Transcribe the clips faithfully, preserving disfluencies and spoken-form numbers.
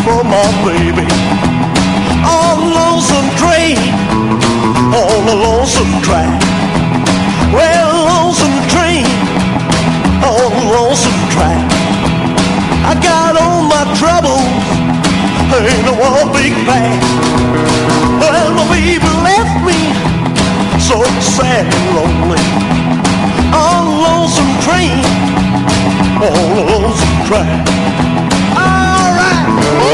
for my baby. On the lonesome train, on the lonesome track. Well, lonesome train, on the lonesome track. I got all my troubles in one big bag. Well, my baby left me so sad and lonely. On the lonesome train, on the lonesome track. All right.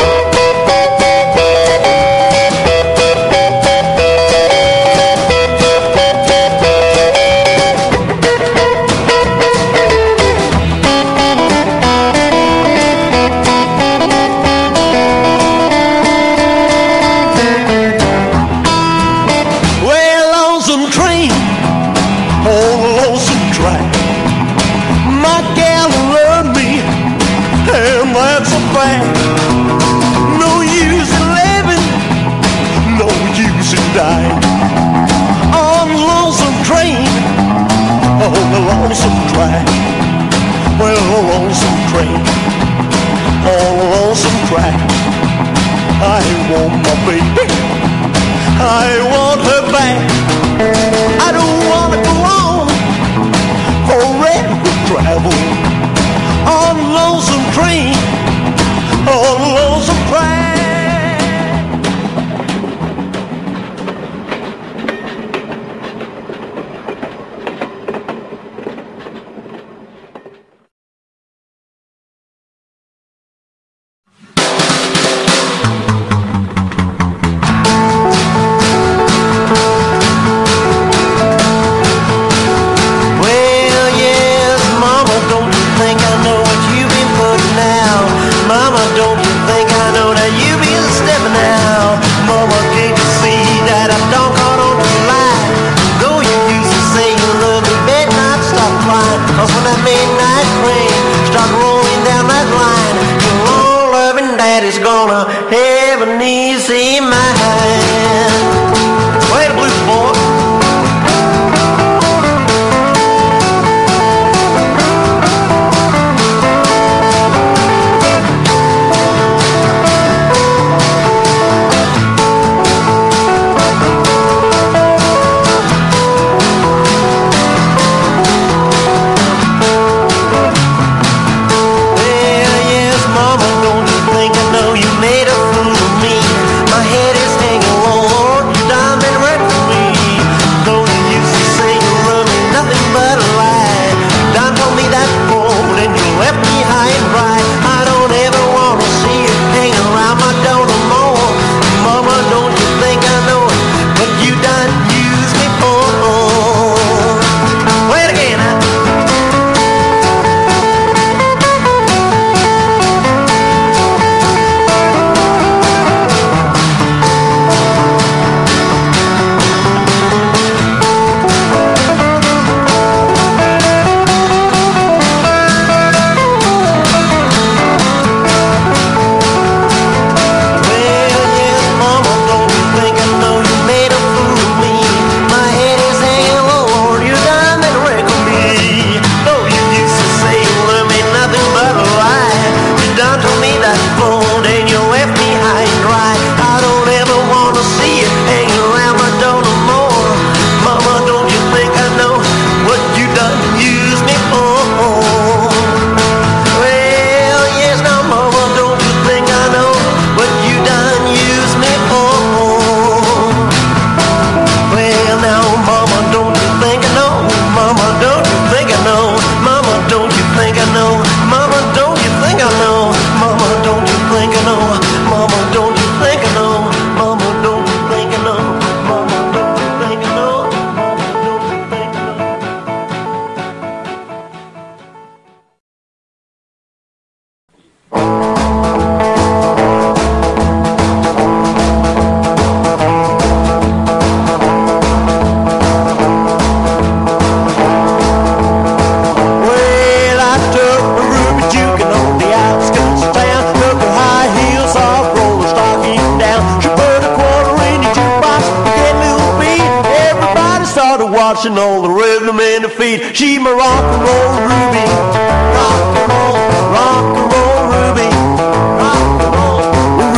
watching all the rhythm in her feet. She my rock and roll Ruby, rock and roll, rock and roll Ruby, rock and roll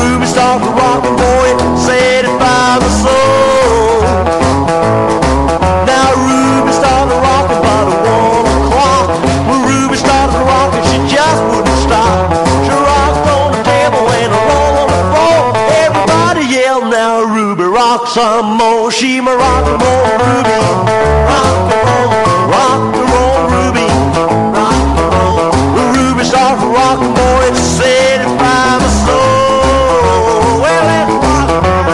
rock some more. She my rock and roll Ruby. Rock and roll, rock and roll Ruby. Rock and roll. The Ruby starts rocking, boy, it's set it by my soul. Well, let's rock.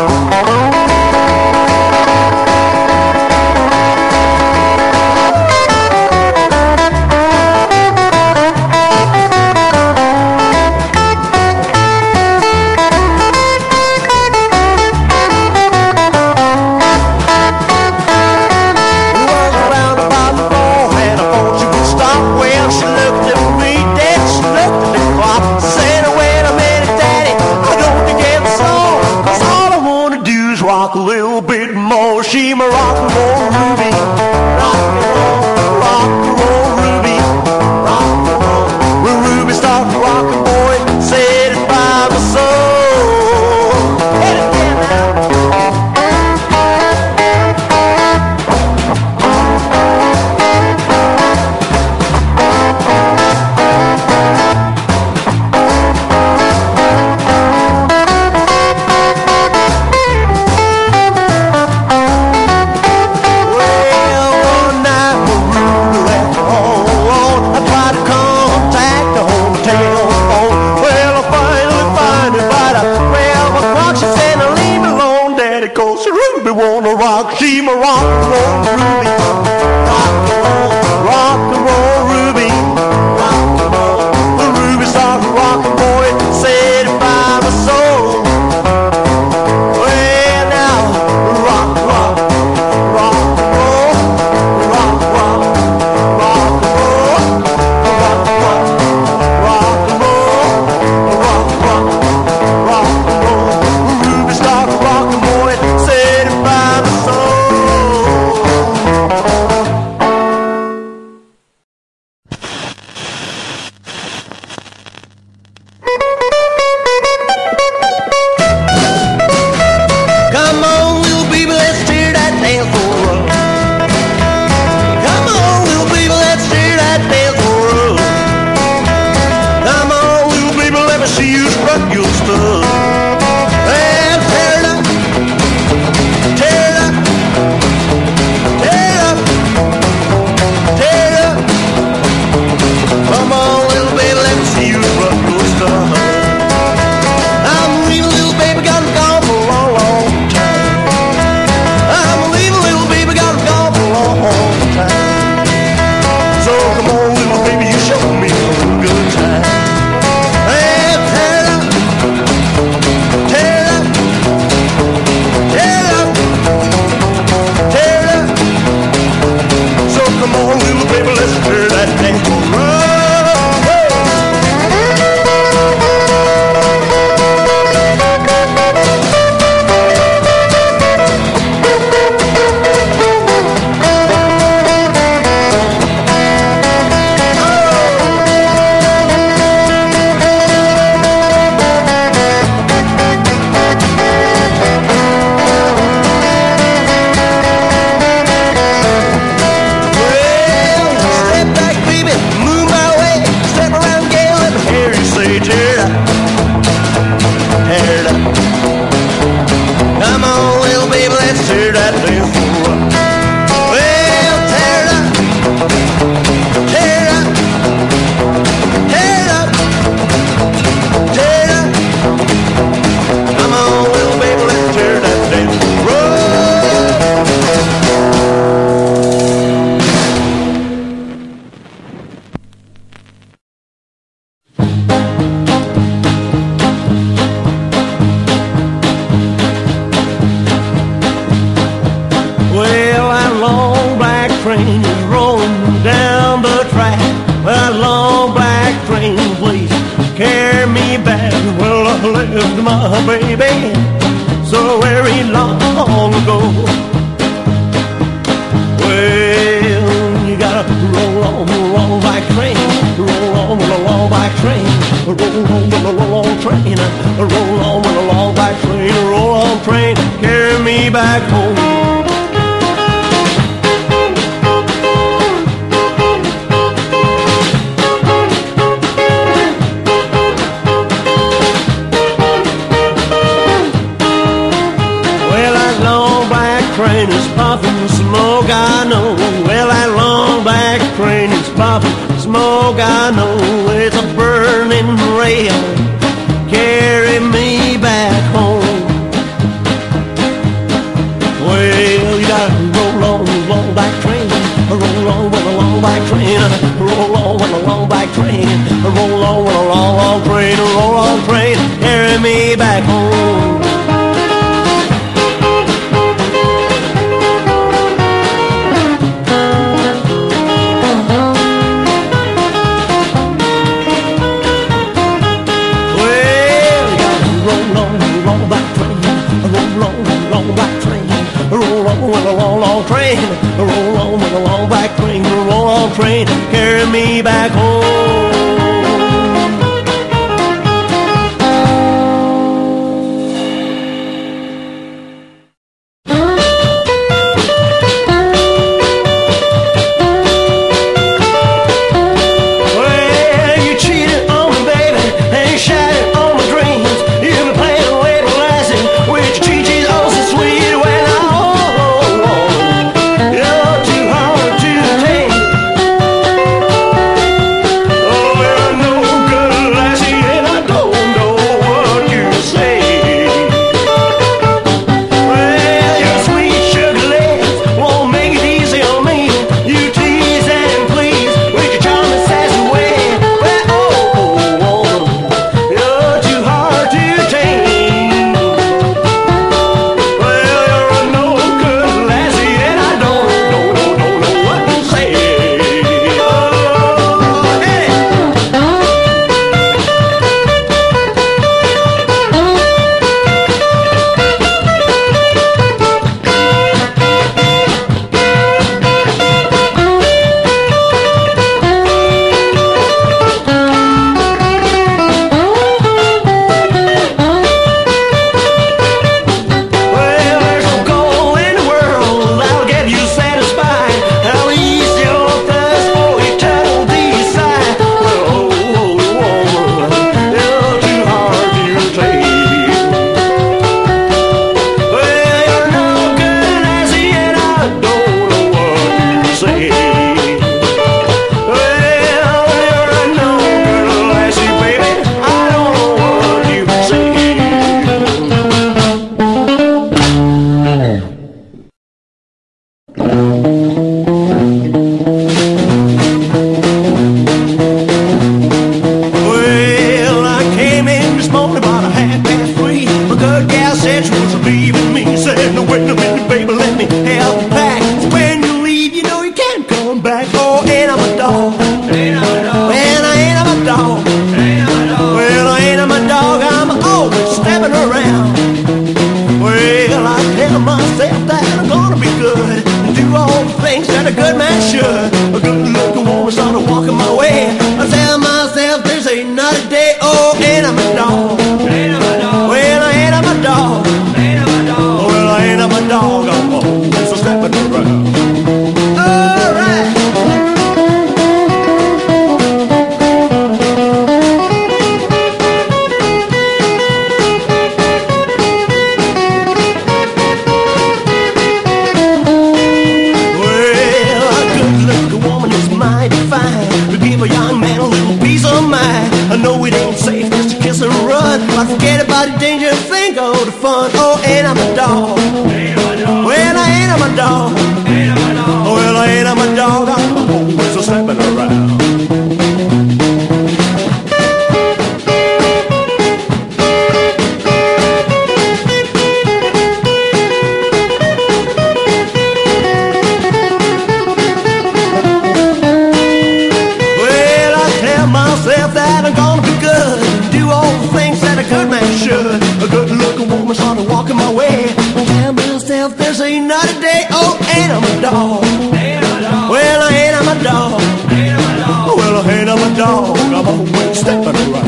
Rock a little bit more. She my rock and roll Ruby. Rock and roll, rock and roll Ruby. Rock and roll. When Ruby starts rocking, boy, set it by my soul. Hit it again wanna rock, she my rock and roll Ruby. Rock and roll, rock and roll Ruby. Rock and roll, the Ruby starts rocking, boy, set it by my soul. Well now, rock, rock, rock and roll, rock, rock, rock and roll, rock, rock, rock and roll, rock, rock, rock and roll. The Ruby starts rocking, boy, set it by my soul. Come on, little baby, let's tear that dance floor up. Come on, little baby, let's tear that dance floor up. Come on, little baby, let me see you strut your stuff. And tear it up, tear it up, tear it up, tear it up. Come on, little baby, let me see you strut your stuff. I'm leaving, little baby, got gone for a long, long time. I'm leaving, little baby, got gone for a long, long time. So come on, little baby, you show me a good time. Hey, tear it up, tear it up, tear it up, tear it up. So come on, little baby, let's tear that dance floor up. My baby, so very long ago. Well, you gotta roll on, roll on like train, roll on with a long black train, roll on with a long train, roll on with a long black train, roll on train, carry me back home. Well, as long puffing smoke, I know. Well, that long black train is puffing smoke, I know. It's a burning rail, carry me back home. Well, you gotta roll on the long black train, roll on with a long black train, roll on with a long black train, roll on with a long, long train, roll on train, carry me back home. With a long, long train, roll on with a long black train, roll on train, carry me back home. Well, you cheated on me, baby, and you shattered all my dreams. You've been playing away with lassie, with your cheat-cheats oh so sweet. Well, I ain't I'm a dog. I'm always stepping around.